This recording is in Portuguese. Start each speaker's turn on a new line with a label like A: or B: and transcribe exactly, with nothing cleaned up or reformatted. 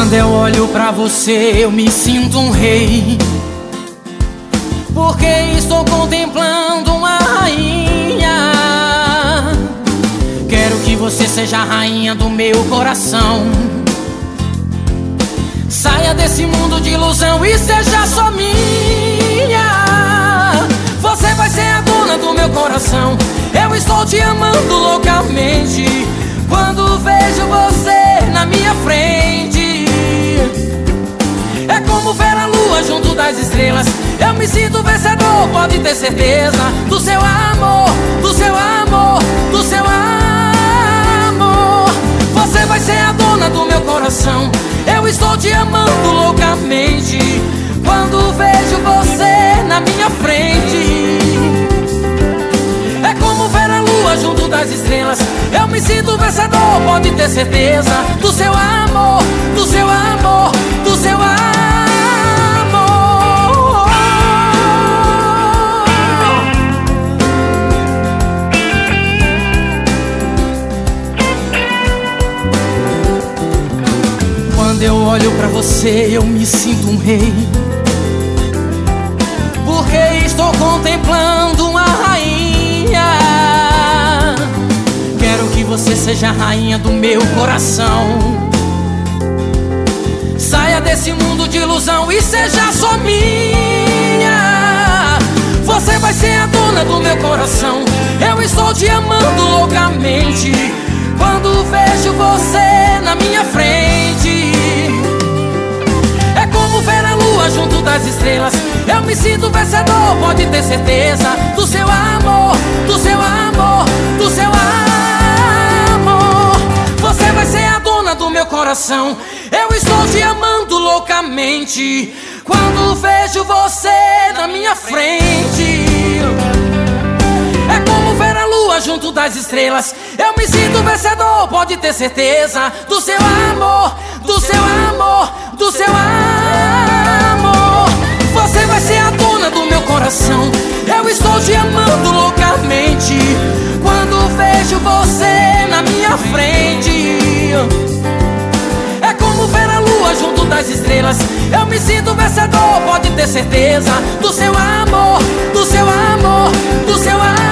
A: Quando eu olho pra você, eu me sinto um rei, porque estou contemplando uma rainha. Quero que você seja a rainha do meu coração. Saia desse mundo de ilusão e seja só minha. Você vai ser a dona do meu coração. Eu estou te amando loucamente quando vejo você na minha frente. É como ver a lua junto das estrelas. Eu me sinto vencedor, pode ter certeza. Do seu amor, do seu amor, do seu amor. Você vai ser a dona do meu coração. Eu estou te amando loucamente quando vejo você na minha frente. É como ver a lua junto das estrelas. Eu me sinto vencedor, pode ter certeza. Do seu amor, do seu amor, do seu amor. Quando eu olho pra você, eu me sinto um rei, porque estou contemplando uma rainha. Quero que você seja a rainha do meu coração. Saia desse mundo de ilusão e seja só minha. Você vai ser a dona do meu coração. Eu estou te amando loucamente quando vejo você na minha frente. É como ver a lua junto das estrelas. Eu me sinto vencedor, pode ter certeza. Do seu amor, do seu amor, do seu amor. Você vai ser a dona do meu coração. Eu estou te amando loucamente quando vejo você na minha frente. É como ver a lua junto das estrelas. Eu me sinto vencedor, pode ter certeza. Do seu amor, do seu amor, do seu amor. Você vai ser a dona do meu coração. Eu estou te amando loucamente quando vejo você na minha frente. É como ver a lua junto das estrelas. Eu me sinto vencedor, pode ter certeza. Do seu amor, do seu amor, do seu amor.